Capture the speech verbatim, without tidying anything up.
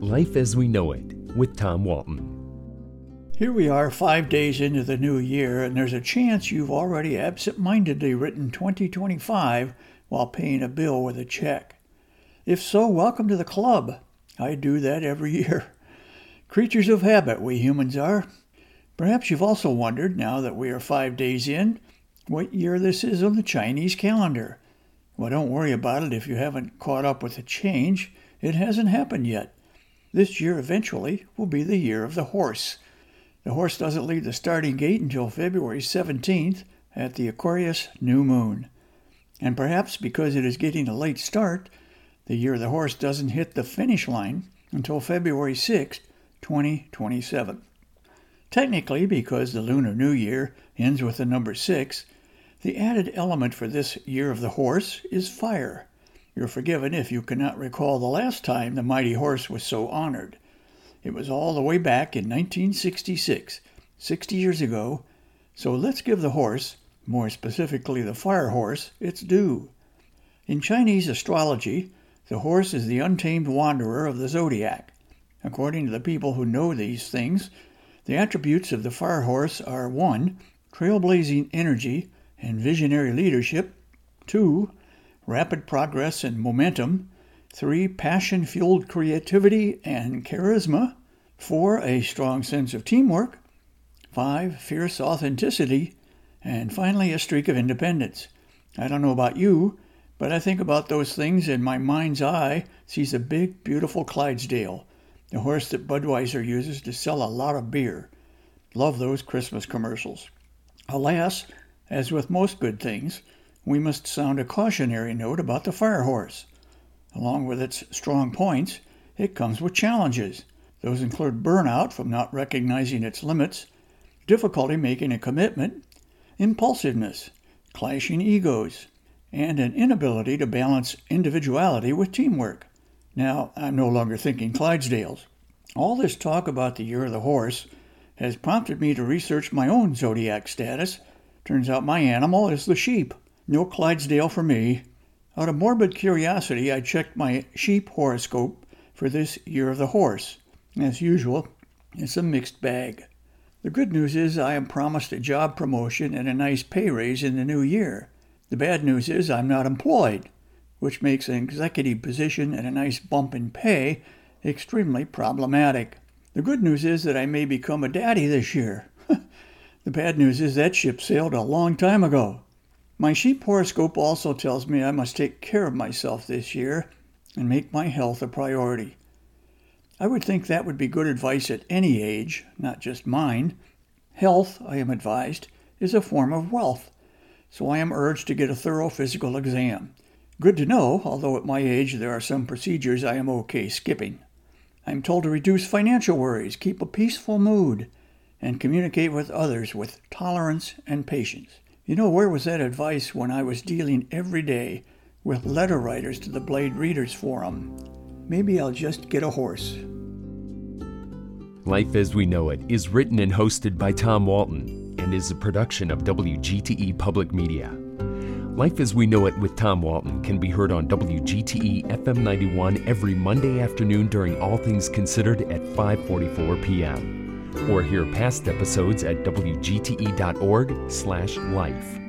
Life as We Know It with Tom Walton. Here we are five days into the new year, and there's a chance you've already absent-mindedly written twenty twenty-five while paying a bill with a check. If so, welcome to the club. I do that every year. Creatures of habit, we humans are. Perhaps you've also wondered, now that we are five days in, what year this is on the Chinese calendar. Well, don't worry about it if you haven't caught up with the change. It hasn't happened yet. This year, eventually, will be the year of the horse. The horse doesn't leave the starting gate until February seventeenth at the Aquarius new moon. And perhaps because it is getting a late start, the year of the horse doesn't hit the finish line until February sixth, twenty twenty-seven. Technically, because the Lunar New Year ends with the number six, the added element for this year of the horse is fire. You're forgiven if you cannot recall the last time the mighty horse was so honored. It was all the way back in nineteen sixty-six, sixty years ago, so let's give the horse, more specifically the fire horse, its due. In Chinese astrology, the horse is the untamed wanderer of the zodiac. According to the people who know these things, the attributes of the fire horse are one, trailblazing energy and visionary leadership, two, rapid progress and momentum, three, passion-fueled creativity and charisma, four, a strong sense of teamwork, five, fierce authenticity, and finally, a streak of independence. I don't know about you, but I think about those things and my mind's eye sees a big, beautiful Clydesdale, the horse that Budweiser uses to sell a lot of beer. Love those Christmas commercials. Alas, as with most good things, we must sound a cautionary note about the fire horse. Along with its strong points, it comes with challenges. Those include burnout from not recognizing its limits, difficulty making a commitment, impulsiveness, clashing egos, and an inability to balance individuality with teamwork. Now, I'm no longer thinking Clydesdales. All this talk about the year of the horse has prompted me to research my own zodiac status. Turns out my animal is the sheep. No Clydesdale for me. Out of morbid curiosity, I checked my sheep horoscope for this year of the horse. As usual, it's a mixed bag. The good news is I am promised a job promotion and a nice pay raise in the new year. The bad news is I'm not employed, which makes an executive position and a nice bump in pay extremely problematic. The good news is that I may become a daddy this year. The bad news is that ship sailed a long time ago. My sheep horoscope also tells me I must take care of myself this year and make my health a priority. I would think that would be good advice at any age, not just mine. Health, I am advised, is a form of wealth, so I am urged to get a thorough physical exam. Good to know, although at my age there are some procedures I am okay skipping. I am told to reduce financial worries, keep a peaceful mood, and communicate with others with tolerance and patience. You know, where was that advice when I was dealing every day with letter writers to the Blade Readers Forum? Maybe I'll just get a horse. Life as We Know It is written and hosted by Tom Walton and is a production of W G T E Public Media. Life as We Know It with Tom Walton can be heard on W G T E F M ninety-one every Monday afternoon during All Things Considered at five forty-four p.m. or hear past episodes at W G T E dot org slash life.